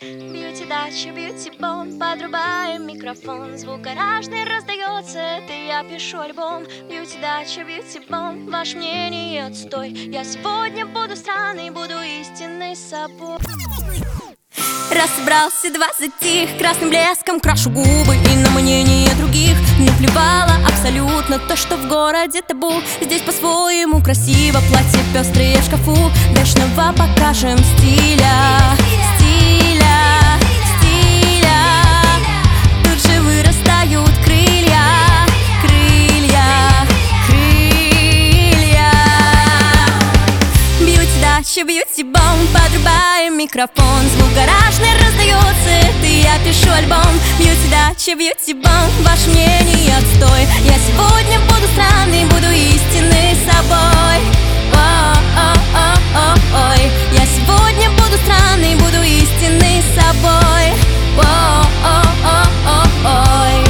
Бьюти дача, бьюти бом, подрубаем микрофон. Звук гаражный раздается, это я пишу альбом. Бьюти дача, бьюти бом, ваше мнение отстой. Я сегодня буду странной, буду истинной собой. Раз собрался, два затих, красным блеском крашу губы. И на мнение других наплевала абсолютно то, что в городе табу. Здесь по-своему красиво, платье пестрые в шкафу. Дачного покажем стиля. Тут же вырастают крылья. Бьюти дача, бьюти бом, подрубаем микрофон. Звук гаражный раздается, это я пишу альбом. Бьюти дача, бьюти бом, ваше мнение отстой. Я сегодня буду странной, буду истинной собой. Ой, я сегодня буду странной, буду истинной собой. Ой.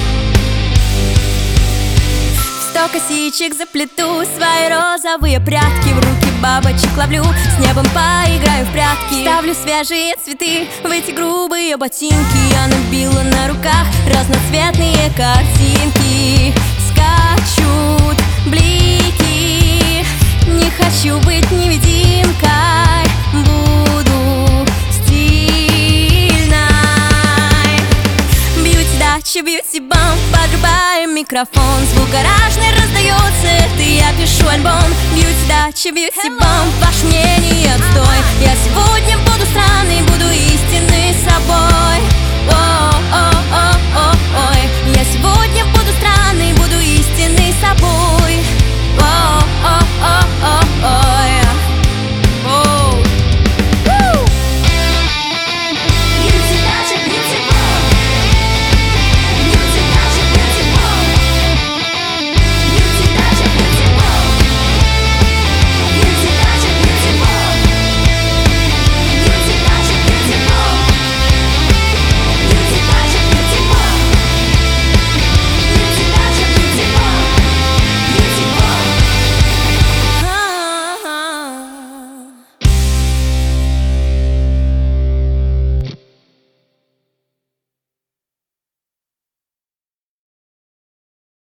100 косичек заплету, свои розовые прятки, в руки бабочек ловлю, с небом поиграю в прятки. Ставлю свежие цветы в эти грубые ботинки. Я набила на руках разноцветные картинки. Скачут блики, не хочу быть невидимкой, буду стильной. Бьюти дача, бьюти бом, подрубаем микрофон. Звук гаражный раздается, это я пишу альбом. Бьюти дача, бьюти бом, ваше мнение отстой. Я сегодня